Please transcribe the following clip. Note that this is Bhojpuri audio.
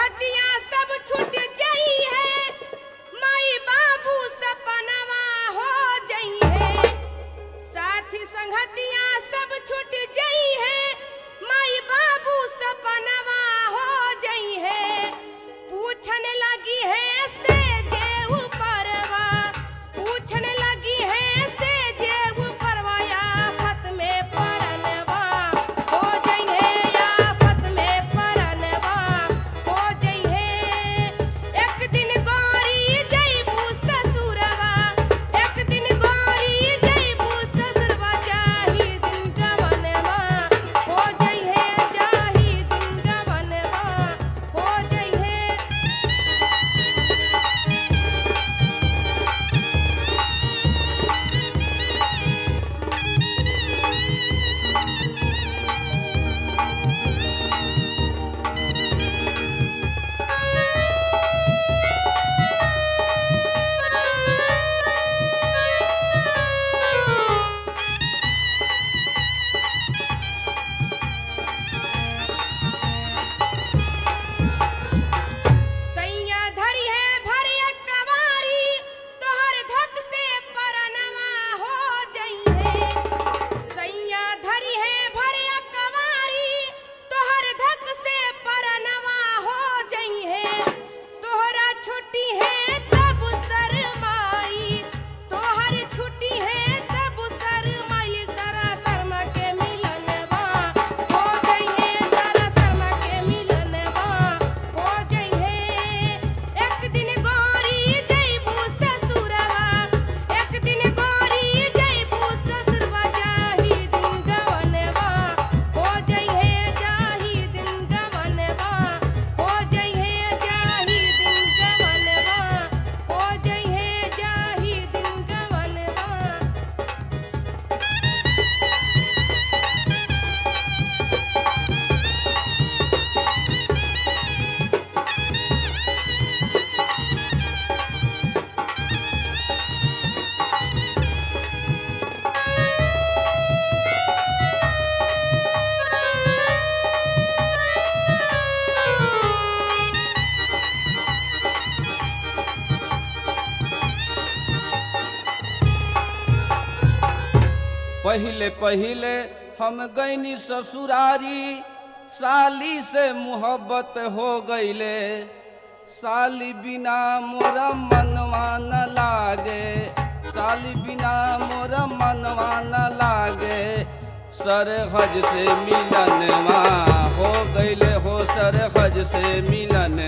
संगतिया सब छूट जाई है, माई बाबू सपनवा हो जाई है। साथी संगतिया सब छूट जाई है, माई बाबू सपनवा हो जाई है। पूछने लगी है से जे ऊपरवा, पूछने लगी है से जे ऊपरवा, आफत में परनवा हो जाई है, आफत में परनवा हो जाई है। एक दिन गोरी जइबू ससुरवा, एक दिन गोरी जइबू ससुरवा, जाही दिन गवनवा हो जाई है, जाही दिन गवनवा हो जाई है। सैया धरी है भरी कवारी, तोहर धक से परनवा हो जाई है। सैया धरी है भरी कवारी, तोहर धक से परनवा हो जाई है। तोहरा छुट्टी है तब शरमाई, तोहर छुट्टी है तब शरमाई, तारा शर्मा के मिलनवा हो जाई है, तारा शर्मा के मिलनवा हो जाई है। एक दिन गोरी जइबू ससुरवा, एक दिन गोरी जइबू ससुरवा, जाही दिन गवनवा हो जाई है, जाही दिन गवनवा हो जाई है, जाही दिन गवनवा हो जाई है, जाही दिन गवनवा। पहिले पहिले हम गईनी ससुरारी, साली से मोहब्बत हो गईले। साली बिना मोरा मनवा न लागे, साली बिना मोरा मनवा न लागे। सरहज से मिलनवा हो गईले हो, सरहज से मिलन